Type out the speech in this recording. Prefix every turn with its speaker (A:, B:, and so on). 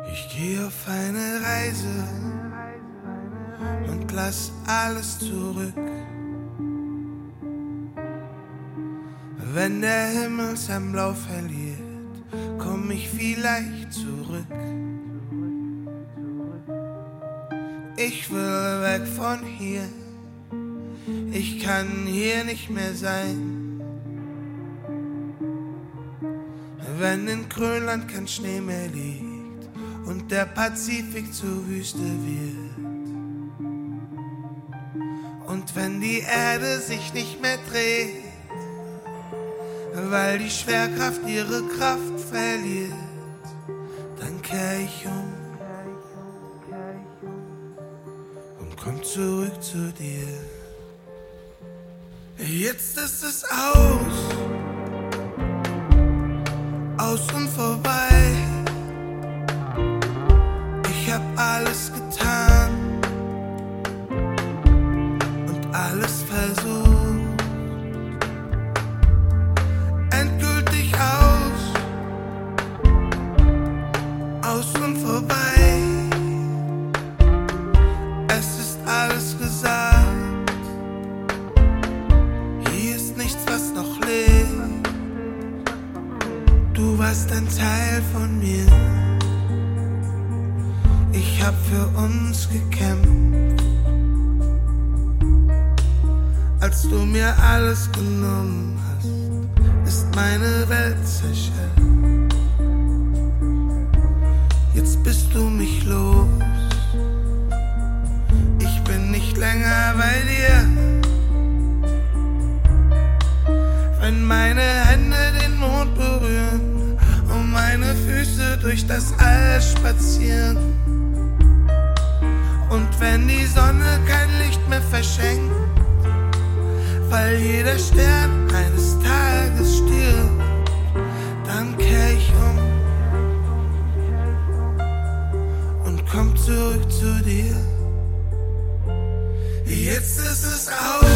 A: Ich gehe auf eine Reise und lass alles zurück. Wenn der Himmel sein Blau verliert, komm ich vielleicht zurück. Ich will weg von hier, ich kann hier nicht mehr sein. Wenn in Grönland kein Schnee mehr liegt und der Pazifik zur Wüste wird. Und wenn die Erde sich nicht mehr dreht, weil die Schwerkraft ihre Kraft verliert, dann kehr ich um und komm zurück zu dir. Jetzt ist es aus und vorbei. Ich hab alles getan und alles versucht. Endgültig aus und vorbei. Es ist alles gesagt. Hier ist nichts, was noch lebt. Du warst ein Teil von mir. Ich hab für uns gekämpft. Als du mir alles genommen hast, ist meine Welt zerschellt. Jetzt bist du mich los. Ich bin nicht länger bei dir. Wenn meine Hände den Mond berühren und meine Füße durch das All spazieren, und wenn die Sonne kein Licht mehr verschenkt, weil jeder Stern eines Tages stirbt, dann kehr ich um und komm zurück zu dir. Jetzt ist es aus